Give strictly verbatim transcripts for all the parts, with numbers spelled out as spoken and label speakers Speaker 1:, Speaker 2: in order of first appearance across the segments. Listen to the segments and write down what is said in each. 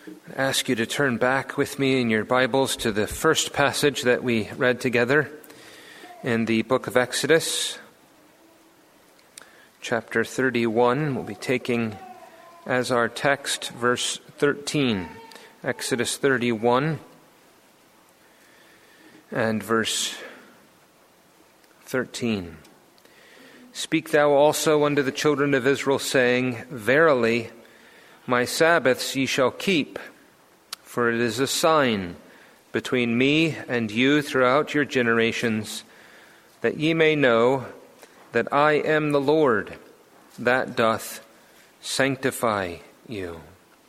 Speaker 1: I ask you to turn back with me in your Bibles to the first passage that we read together in the book of Exodus, chapter thirty-one. We'll be taking as our text verse thirteen, Exodus thirty-one and verse thirteen. Speak thou also unto the children of Israel, saying, Verily, my Sabbaths ye shall keep, for it is a sign between me and you throughout your generations, that ye may know that I am the Lord, that doth sanctify you.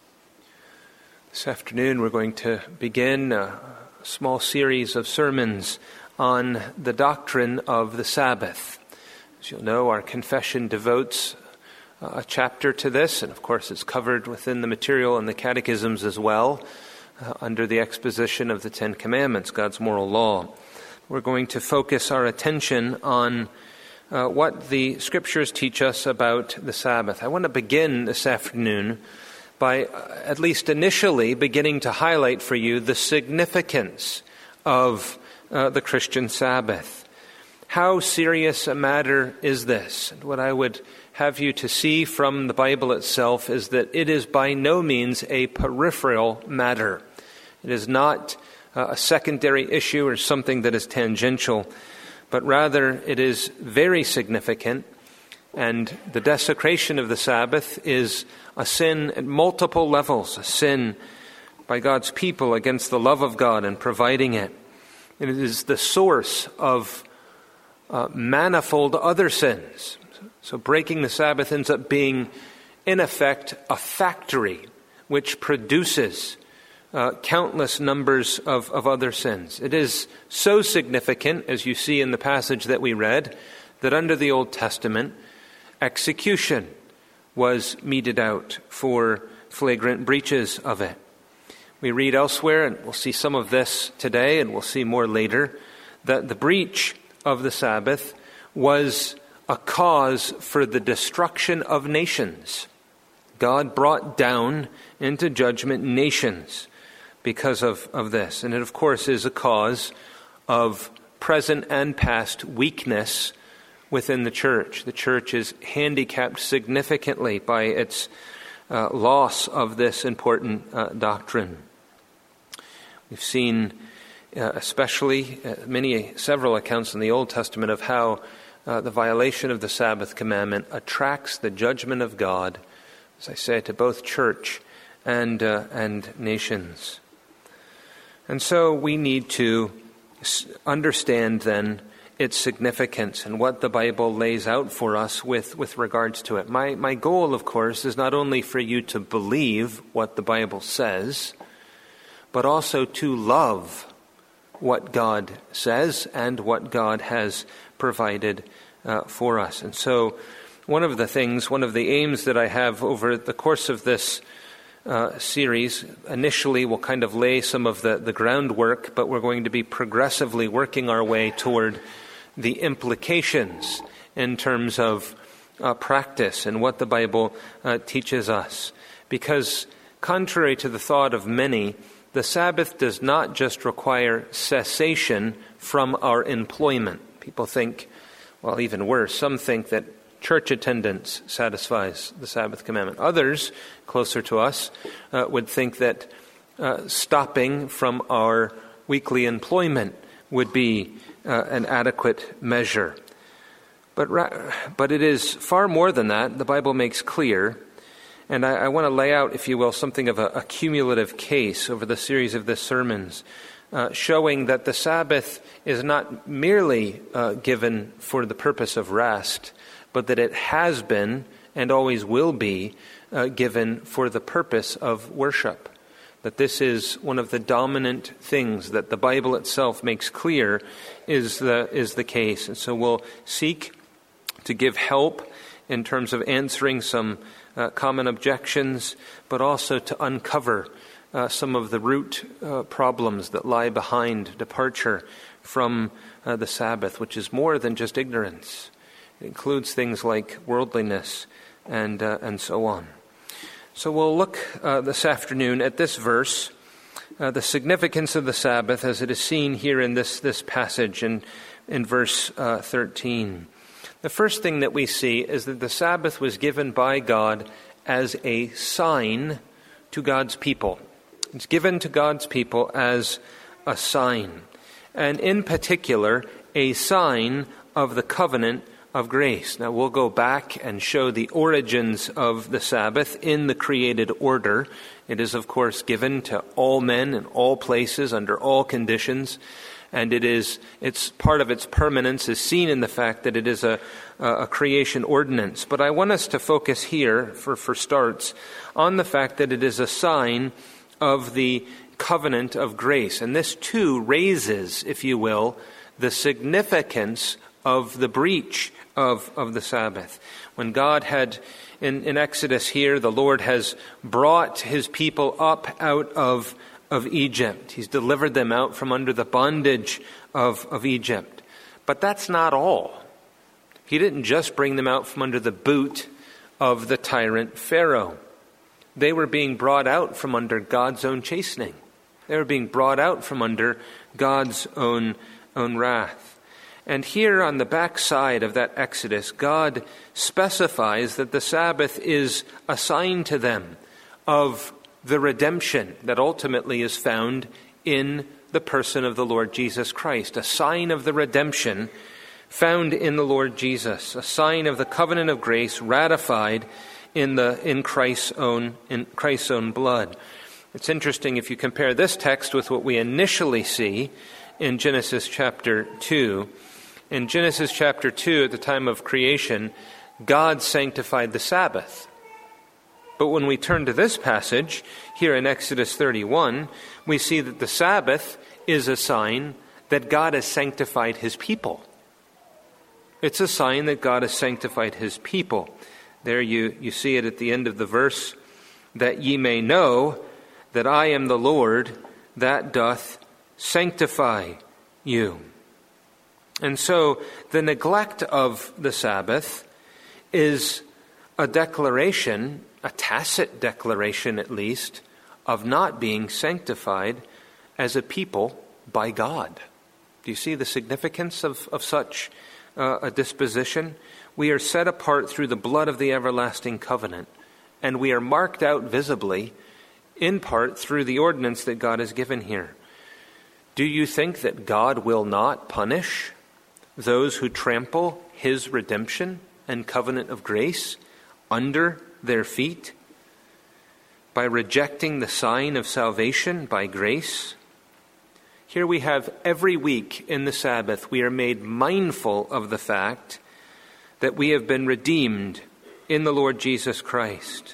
Speaker 1: This afternoon we're going to begin a small series of sermons on the doctrine of the Sabbath. As you'll know, our confession devotes a chapter to this, and of course it's covered within the material and the catechisms as well, uh, under the exposition of the Ten Commandments, God's moral law. We're going to focus our attention on uh, what the Scriptures teach us about the Sabbath. I want to begin this afternoon by, uh, at least initially, beginning to highlight for you the significance of uh, the Christian Sabbath. How serious a matter is this? And what I would have you to see from the Bible itself is that it is by no means a peripheral matter. It is not uh, a secondary issue or something that is tangential, but rather it is very significant, and the desecration of the Sabbath is a sin at multiple levels, a sin by God's people against the love of God and providing it. And it is the source of uh, manifold other sins. So breaking the Sabbath ends up being, in effect, a factory which produces uh, countless numbers of, of other sins. It is so significant, as you see in the passage that we read, that under the Old Testament, execution was meted out for flagrant breaches of it. We read elsewhere, and we'll see some of this today, and we'll see more later, that the breach of the Sabbath was a cause for the destruction of nations. God brought down into judgment nations because of, of this. And it, of course, is a cause of present and past weakness within the church. The church is handicapped significantly by its uh, loss of this important uh, doctrine. We've seen uh, especially uh, many, several accounts in the Old Testament of how Uh, the violation of the Sabbath commandment attracts the judgment of God, as I say, to both church and uh, and nations. And so we need to understand then its significance and what the Bible lays out for us with, with regards to it. My, my goal, of course, is not only for you to believe what the Bible says, but also to love what God says and what God has provided uh, for us. And so one of the things, one of the aims that I have over the course of this uh, series, initially we'll kind of lay some of the, the groundwork, but we're going to be progressively working our way toward the implications in terms of uh, practice and what the Bible uh, teaches us. Because contrary to the thought of many, the Sabbath does not just require cessation from our employment. People think, well, even worse, some think that church attendance satisfies the Sabbath commandment. Others, closer to us, uh, would think that uh, stopping from our weekly employment would be uh, an adequate measure. But, ra- but it is far more than that. The Bible makes clear. And I, I want to lay out, if you will, something of a, a cumulative case over the series of the sermons, uh, showing that the Sabbath is not merely uh, given for the purpose of rest, but that it has been and always will be uh, given for the purpose of worship. That this is one of the dominant things that the Bible itself makes clear is the, is the case. And so we'll seek to give help in terms of answering some uh, common objections, but also to uncover uh, some of the root uh, problems that lie behind departure from uh, the Sabbath, which is more than just ignorance. It includes things like worldliness and uh, and so on. So we'll look uh, this afternoon at this verse, uh, the significance of the Sabbath as it is seen here in this, this passage in, in verse uh, thirteen. The first thing that we see is that the Sabbath was given by God as a sign to God's people. It's given to God's people as a sign, and in particular, a sign of the covenant of grace. Now, we'll go back and show the origins of the Sabbath in the created order. It is, of course, given to all men in all places under all conditions, and it is it's part of its permanence is seen in the fact that it is a, a creation ordinance. But I want us to focus here, for, for starts, on the fact that it is a sign of the covenant of grace. And this too raises, if you will, the significance of the breach of, of the Sabbath. When God had, in, in Exodus here, the Lord has brought his people up out of, of Egypt. He's delivered them out from under the bondage of, of Egypt. But that's not all. He didn't just bring them out from under the boot of the tyrant Pharaoh. They were being brought out from under God's own chastening. They were being brought out from under God's own, own wrath. And here on the back side of that Exodus, God specifies that the Sabbath is a sign to them of the redemption that ultimately is found in the person of the Lord Jesus Christ. A sign of the redemption found in the Lord Jesus. A sign of the covenant of grace ratified in the in Christ's own in Christ's own blood. It's interesting if you compare this text with what we initially see in Genesis chapter two. In Genesis chapter two, at the time of creation, God sanctified the Sabbath. But when we turn to this passage, here in Exodus thirty-one, we see that the Sabbath is a sign that God has sanctified his people. It's a sign that God has sanctified his people. There you, you see it at the end of the verse, that ye may know that I am the Lord that doth sanctify you. And so the neglect of the Sabbath is a declaration, a tacit declaration at least, of not being sanctified as a people by God. Do you see the significance of, of such uh, a disposition? We are set apart through the blood of the everlasting covenant, and we are marked out visibly, in part, through the ordinance that God has given here. Do you think that God will not punish those who trample his redemption and covenant of grace under their feet by rejecting the sign of salvation by grace? Here we have every week in the Sabbath, we are made mindful of the fact that we have been redeemed in the Lord Jesus Christ.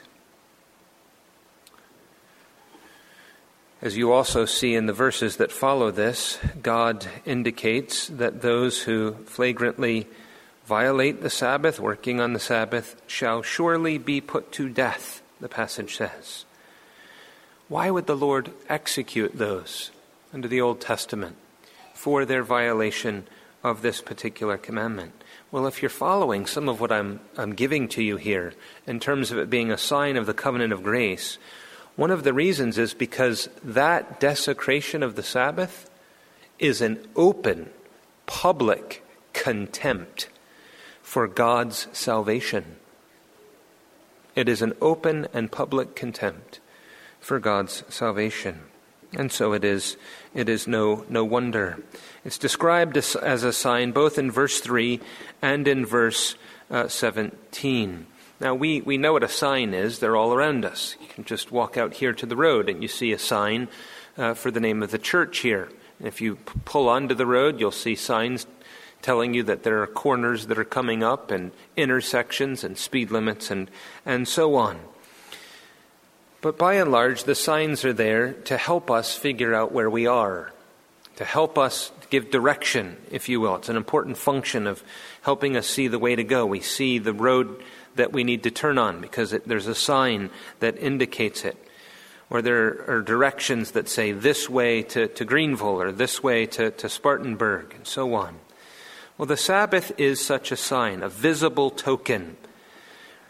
Speaker 1: As you also see in the verses that follow this, God indicates that those who flagrantly violate the Sabbath, working on the Sabbath, shall surely be put to death, the passage says. Why would the Lord execute those under the Old Testament for their violation of this particular commandment? Well, if you're following some of what I'm, I'm giving to you here in terms of it being a sign of the covenant of grace, one of the reasons is because that desecration of the Sabbath is an open, public contempt for God's salvation. It is an open and public contempt for God's salvation. And so it is it is no no wonder. It's described as, as a sign both in verse three and in verse uh, seventeen. Now, we, we know what a sign is. They're all around us. You can just walk out here to the road and you see a sign uh, for the name of the church here. And if you p- pull onto the road, you'll see signs telling you that there are corners that are coming up and intersections and speed limits and, and so on. But by and large, the signs are there to help us figure out where we are, to help us give direction, if you will. It's an important function of helping us see the way to go. We see the road that we need to turn on because it, there's a sign that indicates it. Or there are directions that say this way to, to Greenville or this way to, to Spartanburg and so on. Well, the Sabbath is such a sign, a visible token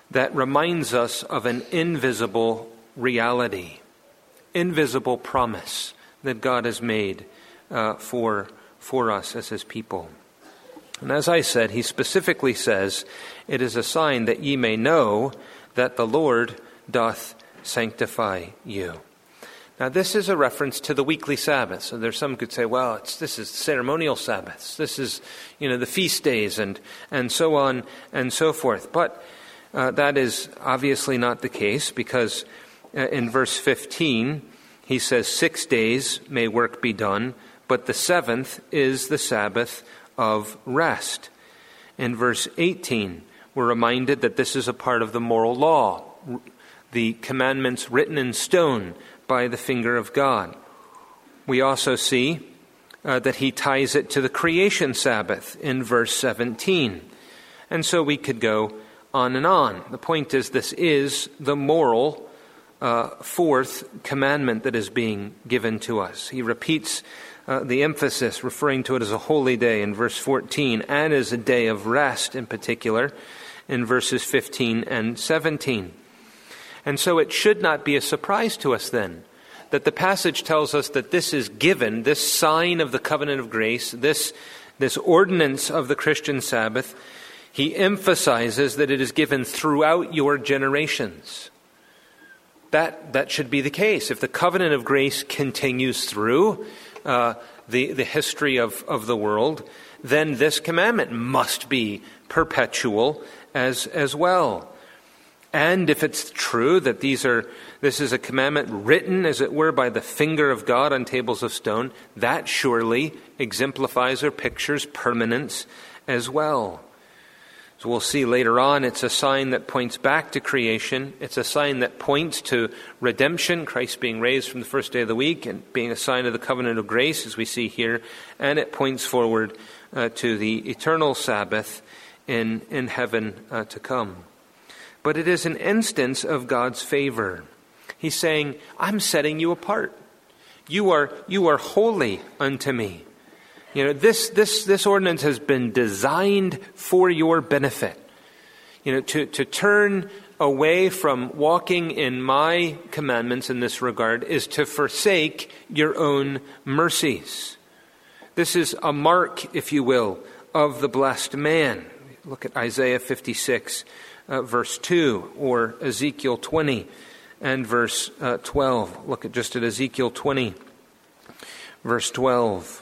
Speaker 1: that reminds us of an invisible reality, invisible promise that God has made uh, for, for us as his people. And as I said, he specifically says, it is a sign that ye may know that the Lord doth sanctify you. Now, this is a reference to the weekly Sabbath. So there's some could say, well, it's, this is ceremonial Sabbaths. This is, you know, the feast days and, and so on and so forth. But uh, that is obviously not the case, because uh, in verse fifteen, he says, six days may work be done, but the seventh is the Sabbath of rest. In verse eighteen, we're reminded that this is a part of the moral law, the commandments written in stone by the finger of God. We also see uh, that he ties it to the creation Sabbath in verse seventeen. And so we could go on and on. The point is, this is the moral uh, fourth commandment that is being given to us. He repeats uh, the emphasis, referring to it as a holy day in verse fourteen, and as a day of rest in particular in verses fifteen and seventeen. And so it should not be a surprise to us then that the passage tells us that this is given, this sign of the covenant of grace, this, this ordinance of the Christian Sabbath. He emphasizes that it is given throughout your generations. That, that should be the case. If the covenant of grace continues through uh, the, the history of, of the world, then this commandment must be perpetual as, as well. And if it's true that these are, this is a commandment written, as it were, by the finger of God on tables of stone, that surely exemplifies or pictures permanence as well. So we'll see later on, it's a sign that points back to creation. It's a sign that points to redemption, Christ being raised from the first day of the week and being a sign of the covenant of grace, as we see here. And it points forward uh, to the eternal Sabbath in, in heaven uh, to come. But it is an instance of God's favor. He's saying, I'm setting you apart. You are, you are holy unto me. You know, this, this, this ordinance has been designed for your benefit. You know, to, to turn away from walking in my commandments in this regard is to forsake your own mercies. This is a mark, if you will, of the blessed man. Look at Isaiah fifty-six. Uh, verse two, or Ezekiel twenty and verse uh, twelve. Look at just at Ezekiel twenty, verse twelve,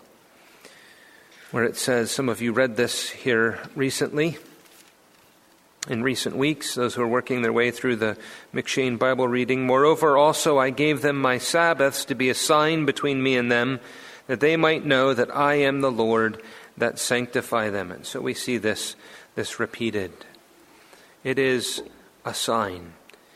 Speaker 1: where it says, some of you read this here recently, in recent weeks, those who are working their way through the M'Cheyne Bible reading. Moreover, also I gave them my Sabbaths to be a sign between me and them, that they might know that I am the Lord that sanctify them. And so we see this, this repeated. It is a sign,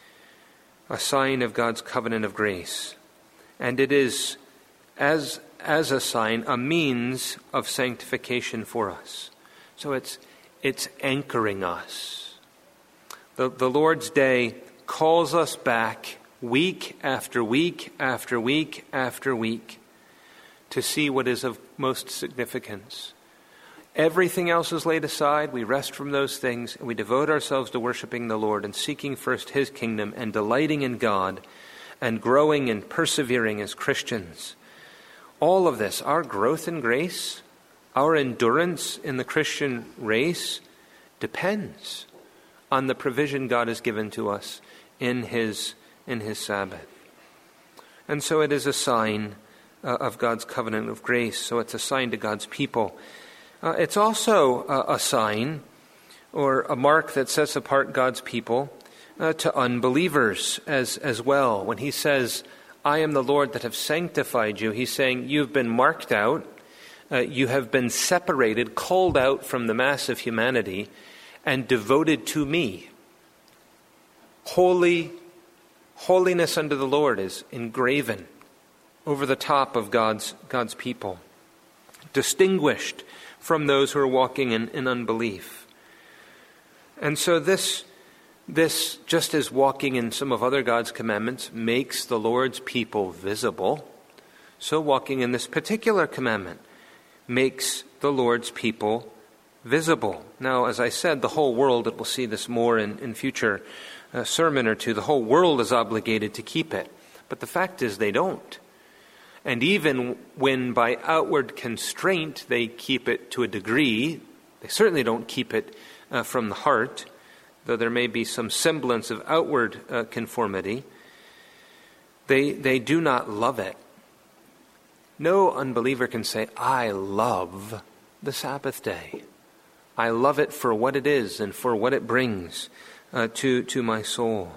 Speaker 1: a sign of God's covenant of grace. And it is, as, as a sign, a means of sanctification for us. So it's, it's anchoring us. The, the Lord's Day calls us back week after week after week after week to see what is of most significance. Everything else is laid aside. We rest from those things, and we devote ourselves to worshiping the Lord and seeking first his kingdom and delighting in God and growing and persevering as Christians. All of this, our growth in grace, our endurance in the Christian race, depends on the provision God has given to us in his, in his Sabbath. And so it is a sign uh, of God's covenant of grace. So it's a sign to God's people. Uh, it's also uh, a sign or a mark that sets apart God's people uh, to unbelievers as, as well. When he says, I am the Lord that have sanctified you, he's saying you've been marked out, uh, you have been separated, called out from the mass of humanity, and devoted to me. Holy, holiness unto the Lord is engraven over the top of God's, God's people, distinguished from those who are walking in, in unbelief. And so this, this, just as walking in some of other God's commandments makes the Lord's people visible, so walking in this particular commandment makes the Lord's people visible. Now, as I said, the whole world, and we'll see this more in, in future uh, sermon or two, the whole world is obligated to keep it. But the fact is they don't. And even when by outward constraint they keep it to a degree, they certainly don't keep it uh, from the heart, though there may be some semblance of outward uh, conformity. They, they do not love it. No unbeliever can say, I love the Sabbath day. I love it for what it is and for what it brings uh, to, to my soul.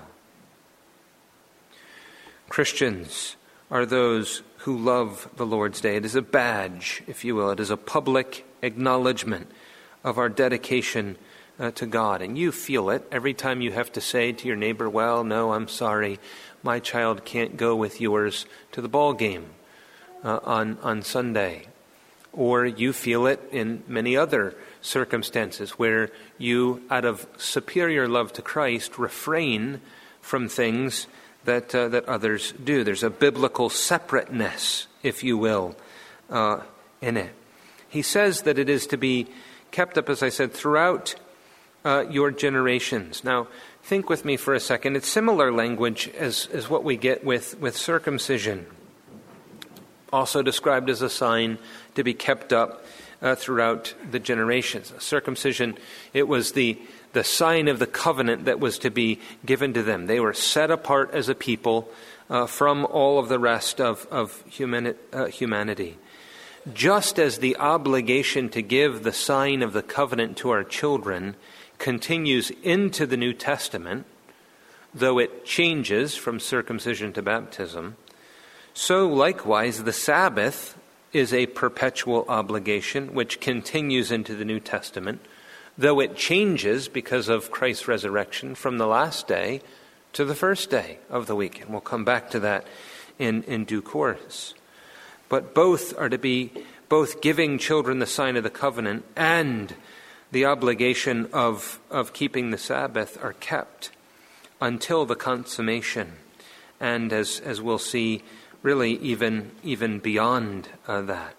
Speaker 1: Christians are those who love the Lord's Day. It is a badge, if you will. It is a public acknowledgement of our dedication uh, to God. And you feel it every time you have to say to your neighbor, well, no, I'm sorry, my child can't go with yours to the ball game uh, on, on Sunday. Or you feel it in many other circumstances where you, out of superior love to Christ, refrain from things that uh, that others do. There's a biblical separateness, if you will, uh, in it. He says that it is to be kept up, as I said, throughout uh, your generations. Now, think with me for a second. It's similar language as, as what we get with, with circumcision, also described as a sign to be kept up uh, throughout the generations. Circumcision, it was the the sign of the covenant that was to be given to them. They were set apart as a people uh, from all of the rest of, of humani- uh, humanity. Just as the obligation to give the sign of the covenant to our children continues into the New Testament, though it changes from circumcision to baptism, so likewise the Sabbath is a perpetual obligation which continues into the New Testament, though it changes because of Christ's resurrection from the last day to the first day of the week. And we'll come back to that in, in due course. But both are to be, both giving children the sign of the covenant and the obligation of, of keeping the Sabbath are kept until the consummation. And as, as we'll see, really even, even beyond uh, that.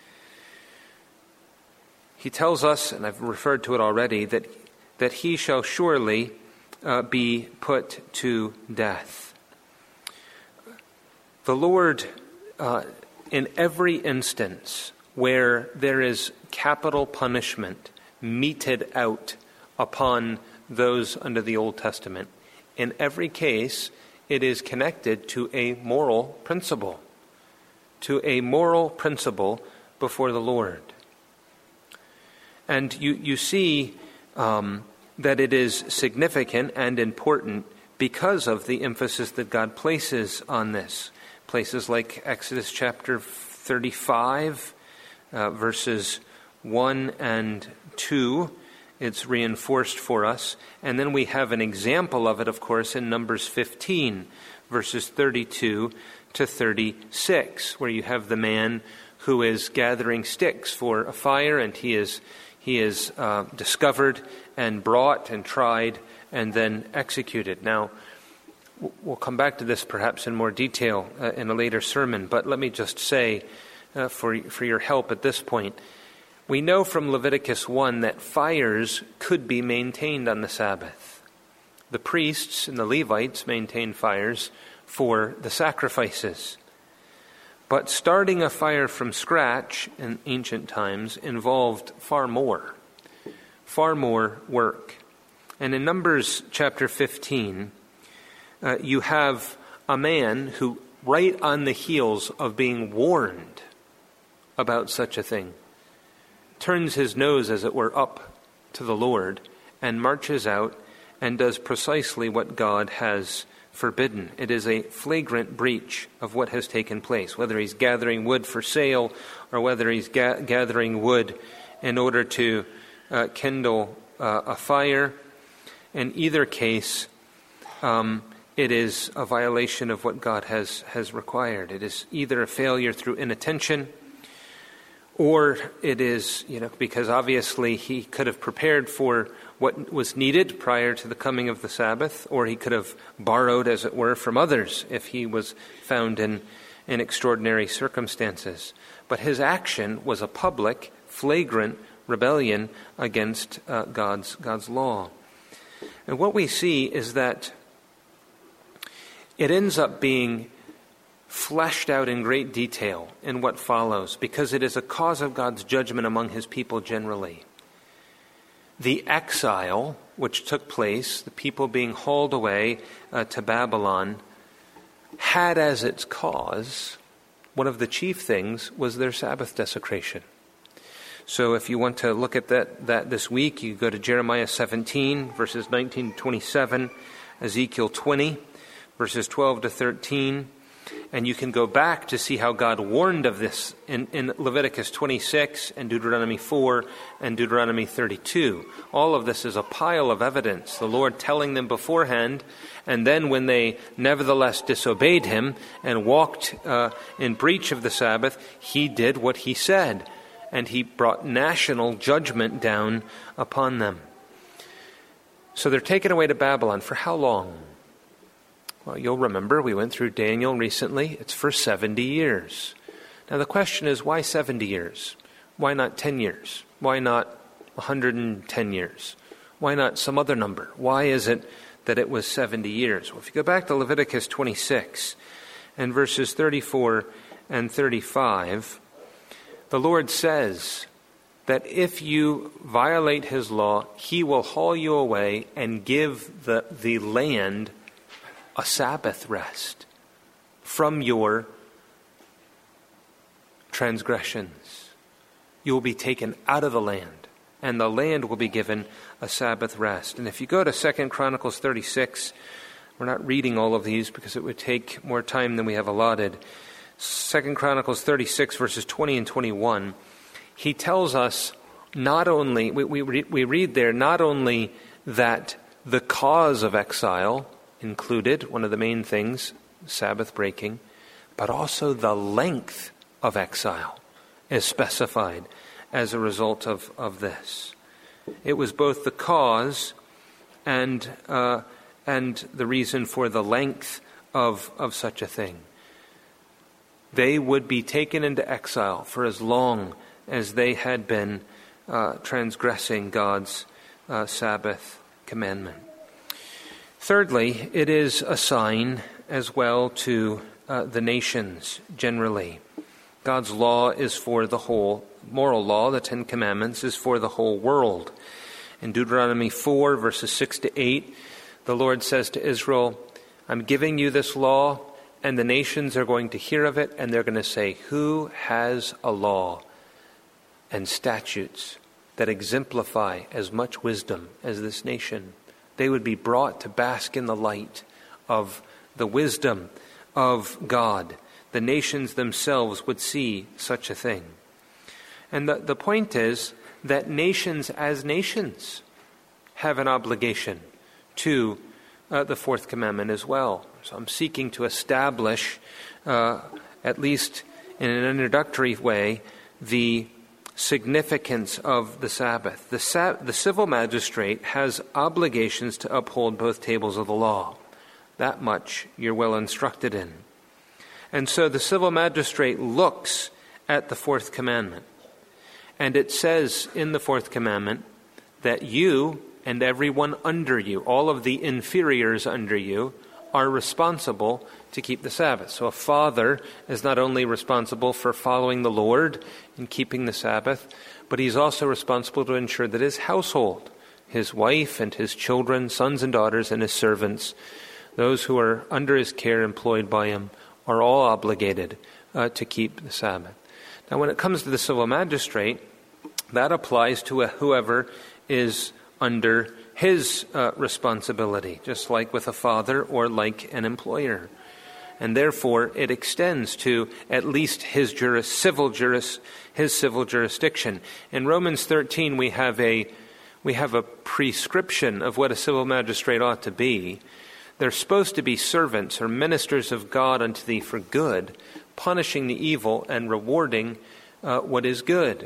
Speaker 1: He tells us, and I've referred to it already, that that he shall surely uh, be put to death. The Lord, uh, in every instance where there is capital punishment meted out upon those under the Old Testament, in every case it is connected to a moral principle, to a moral principle before the Lord. And you, you see um, that it is significant and important because of the emphasis that God places on this. Places like Exodus chapter thirty-five, uh, verses one and two, it's reinforced for us. And then we have an example of it, of course, in Numbers fifteen, verses thirty-two to thirty-six, where you have the man who is gathering sticks for a fire, and he is He is uh, discovered and brought and tried and then executed. Now, we'll come back to this perhaps in more detail uh, in a later sermon, but let me just say uh, for, for your help at this point, we know from Leviticus one that fires could be maintained on the Sabbath. The priests and the Levites maintained fires for the sacrifices. But starting a fire from scratch in ancient times involved far more, far more work. And in Numbers chapter fifteen, uh, you have a man who, right on the heels of being warned about such a thing, turns his nose, as it were, up to the Lord and marches out and does precisely what God has forbidden. It is a flagrant breach of what has taken place, whether he's gathering wood for sale or whether he's ga- gathering wood in order to uh, kindle uh, a fire. In either case, um, it is a violation of what God has, has required. It is either a failure through inattention, or it is, you know, because obviously he could have prepared for what was needed prior to the coming of the Sabbath, or he could have borrowed, as it were, from others if he was found in, in extraordinary circumstances. But his action was a public, flagrant rebellion against uh, God's God's law. And what we see is that it ends up being fleshed out in great detail in what follows, because it is a cause of God's judgment among his people generally. The exile which took place, the people being hauled away uh, to Babylon, had as its cause, one of the chief things was their Sabbath desecration. So if you want to look at that, that this week, you go to Jeremiah seventeen, verses nineteen to twenty-seven, Ezekiel twenty, verses twelve to thirteen, and you can go back to see how God warned of this in, in Leviticus twenty-six and Deuteronomy four and Deuteronomy thirty-two. All of this is a pile of evidence, the Lord telling them beforehand, and then when they nevertheless disobeyed him and walked uh, in breach of the Sabbath, he did what he said, and he brought national judgment down upon them. So they're taken away to Babylon. For how long? Well, you'll remember we went through Daniel recently. It's for seventy years. Now the question is, why seventy years? Why not ten years? Why not one hundred ten years? Why not some other number? Why is it that it was seventy years? Well, if you go back to Leviticus twenty-six and verses thirty-four and thirty-five, the Lord says that if you violate his law, he will haul you away and give the, the land a Sabbath rest from your transgressions. You will be taken out of the land, and the land will be given a Sabbath rest. And if you go to Second Chronicles thirty-six, we're not reading all of these because it would take more time than we have allotted. Second Chronicles thirty-six, verses twenty and twenty-one, he tells us not only, we, we, we read there, not only that the cause of exile included, one of the main things, Sabbath breaking, but also the length of exile is specified as a result of, of this. It was both the cause and uh, and the reason for the length of, of such a thing. They would be taken into exile for as long as they had been uh, transgressing God's uh, Sabbath commandment. Thirdly, it is a sign as well to uh, the nations generally. God's law is for the whole, moral law, the Ten Commandments, is for the whole world. In Deuteronomy four, verses six to eight, the Lord says to Israel, I'm giving you this law, and the nations are going to hear of it, and they're going to say, who has a law and statutes that exemplify as much wisdom as this nation? They would be brought to bask in the light of the wisdom of God. The nations themselves would see such a thing. And the, the point is that nations as nations have an obligation to uh, the fourth commandment as well. So I'm seeking to establish, uh, at least in an introductory way, the significance of the Sabbath. The, sa- the civil magistrate has obligations to uphold both tables of the law. That much you're well instructed in. And so the civil magistrate looks at the fourth commandment. And it says in the fourth commandment that you and everyone under you, all of the inferiors under you, are responsible to keep the Sabbath. So a father is not only responsible for following the Lord and keeping the Sabbath, but he's also responsible to ensure that his household, his wife and his children, sons and daughters, and his servants, those who are under his care, employed by him, are all obligated uh, to keep the Sabbath. Now, when it comes to the civil magistrate, that applies to a, whoever is under his uh, responsibility, just like with a father or like an employer. And therefore, it extends to at least his juris, civil juris, his civil jurisdiction. In Romans thirteen, we have a we have a prescription of what a civil magistrate ought to be. They're supposed to be servants or ministers of God unto thee for good, punishing the evil and rewarding uh, what is good,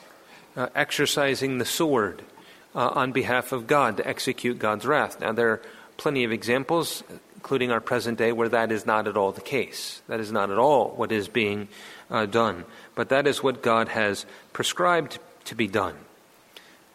Speaker 1: uh, exercising the sword uh, on behalf of God to execute God's wrath. Now, there are plenty of examples, including our present day, where that is not at all the case. That is not at all what is being uh, done. But that is what God has prescribed to be done.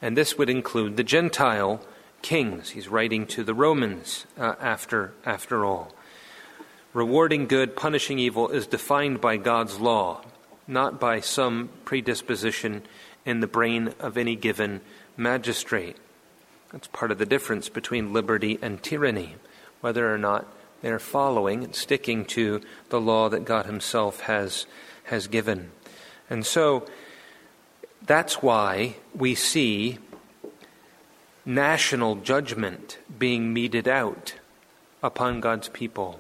Speaker 1: And this would include the Gentile kings. He's writing to the Romans uh, after, after all. Rewarding good, punishing evil is defined by God's law, not by some predisposition in the brain of any given magistrate. That's part of the difference between liberty and tyranny, whether or not they're following and sticking to the law that God himself has, has given. And so that's why we see national judgment being meted out upon God's people,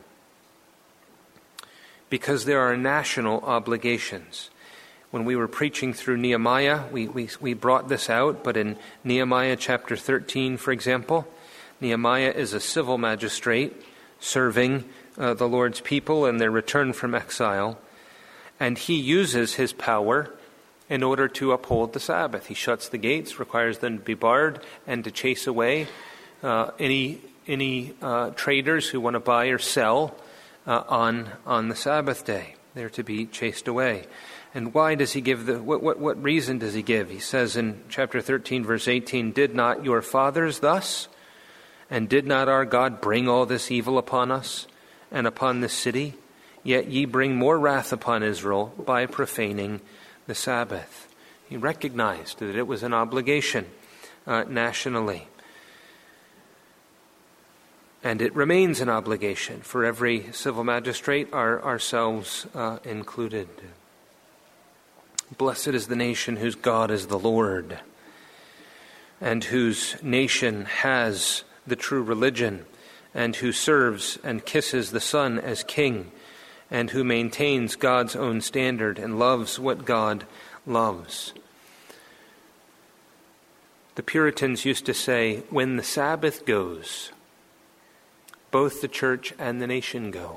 Speaker 1: because there are national obligations. When we were preaching through Nehemiah, we, we, we brought this out, but in Nehemiah chapter thirteen, for example, Nehemiah is a civil magistrate serving uh, the Lord's people in their return from exile, and he uses his power in order to uphold the Sabbath. He shuts the gates, requires them to be barred, and to chase away uh, any any uh, traders who want to buy or sell uh, on on the Sabbath day. They're to be chased away. And why does he give the, what, what, what reason does he give? He says in chapter thirteen, verse eighteen, "Did not your fathers thus? And did not our God bring all this evil upon us and upon this city? Yet ye bring more wrath upon Israel by profaning the Sabbath." He recognized that it was an obligation uh, nationally. And it remains an obligation for every civil magistrate, our, ourselves uh, included. Blessed is the nation whose God is the Lord, and whose nation has the true religion, and who serves and kisses the Son as King, and who maintains God's own standard and loves what God loves. The Puritans used to say, when the Sabbath goes, both the church and the nation go.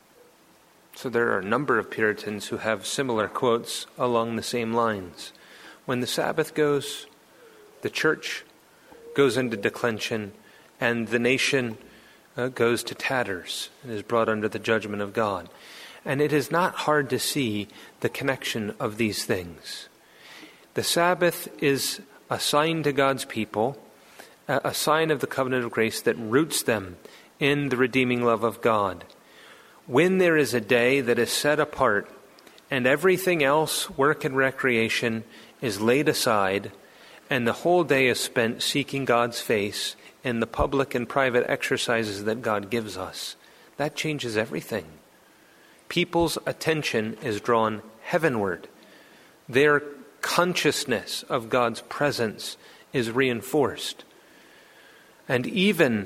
Speaker 1: So there are a number of Puritans who have similar quotes along the same lines. When the Sabbath goes, the church goes into declension, and the nation uh, goes to tatters and is brought under the judgment of God. And it is not hard to see the connection of these things. The Sabbath is a sign to God's people, a sign of the covenant of grace that roots them in the redeeming love of God. When there is a day that is set apart and everything else, work and recreation, is laid aside, and the whole day is spent seeking God's face in the public and private exercises that God gives us, that changes everything. People's attention is drawn heavenward. Their consciousness of God's presence is reinforced. And even,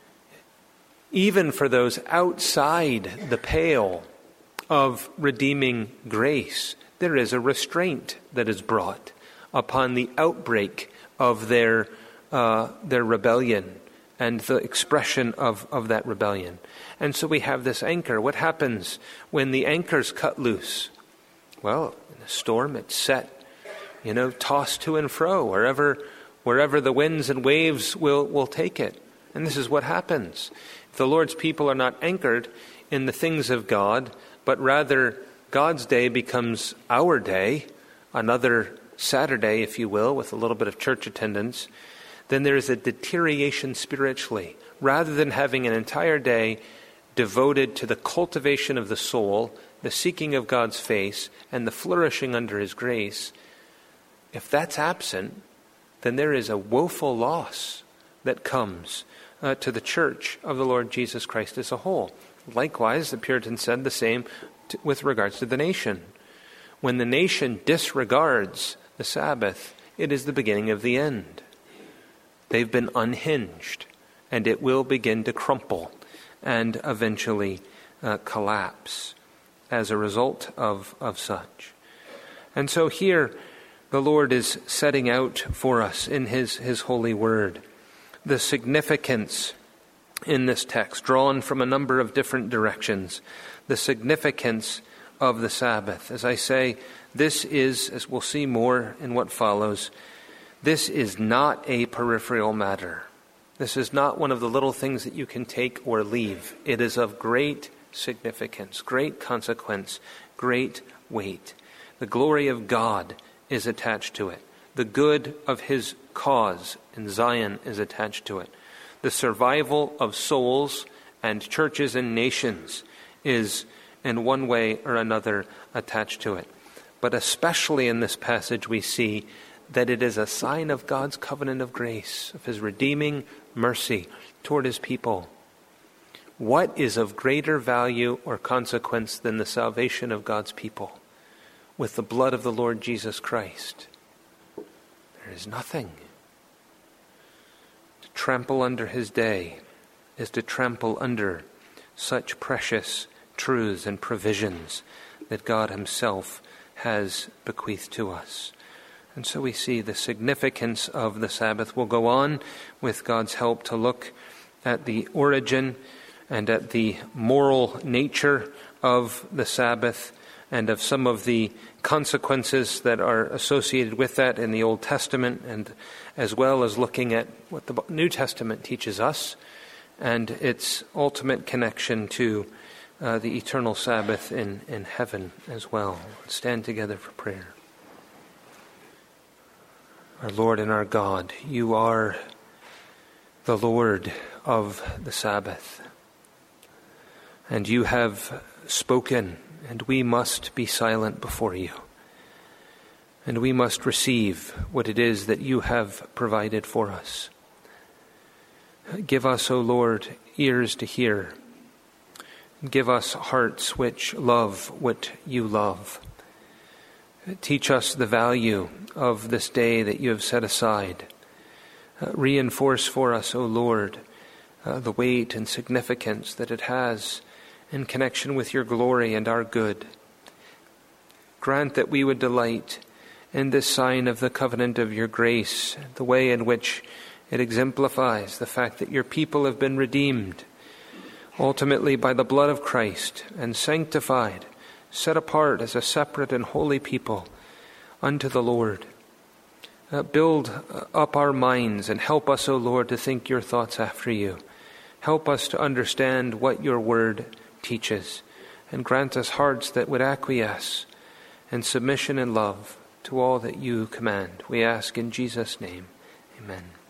Speaker 1: even for those outside the pale of redeeming grace, there is a restraint that is brought upon the outbreak of their uh, their rebellion and the expression of, of that rebellion. And so we have this anchor. What happens when the anchor's cut loose? Well, in a storm, it's set, you know, tossed to and fro, wherever wherever the winds and waves will, will take it. And this is what happens. If the Lord's people are not anchored in the things of God, but rather God's day becomes our day, another Saturday, if you will, with a little bit of church attendance, then there is a deterioration spiritually. Rather than having an entire day devoted to the cultivation of the soul, the seeking of God's face, and the flourishing under His grace, if that's absent, then there is a woeful loss that comes uh, to the church of the Lord Jesus Christ as a whole. Likewise, the Puritans said the same to, with regards to the nation. When the nation disregards the Sabbath, it is the beginning of the end. They've been unhinged, and it will begin to crumple and eventually uh, collapse as a result of, of such. And so here, the Lord is setting out for us in His, His holy word the significance in this text, drawn from a number of different directions, the significance of the Sabbath. As I say, this is, as we'll see more in what follows, this is not a peripheral matter. This is not one of the little things that you can take or leave. It is of great significance, great consequence, great weight. The glory of God is attached to it. The good of his cause in Zion is attached to it. The survival of souls and churches and nations is in one way or another attached to it. But especially in this passage we see that it is a sign of God's covenant of grace, of his redeeming mercy toward his people. What is of greater value or consequence than the salvation of God's people with the blood of the Lord Jesus Christ? There is nothing. To trample under his day is to trample under such precious truths and provisions that God himself has bequeathed to us. And so we see the significance of the Sabbath. We'll go on with God's help to look at the origin and at the moral nature of the Sabbath and of some of the consequences that are associated with that in the Old Testament, and as well as looking at what the New Testament teaches us and its ultimate connection to uh, the eternal Sabbath in, in heaven as well. Let's stand together for prayer. Our Lord and our God, you are the Lord of the Sabbath. And you have spoken, and we must be silent before you. And we must receive what it is that you have provided for us. Give us, O Lord, ears to hear. Give us hearts which love what you love. Teach us the value of this day that you have set aside. Uh, reinforce for us, O Lord, uh, the weight and significance that it has in connection with your glory and our good. Grant that we would delight in this sign of the covenant of your grace, the way in which it exemplifies the fact that your people have been redeemed, ultimately by the blood of Christ, and sanctified, set apart as a separate and holy people unto the Lord. Uh, build up our minds and help us, O Lord, to think your thoughts after you. Help us to understand what your word teaches, and grant us hearts that would acquiesce in submission and love to all that you command. We ask in Jesus' name. Amen.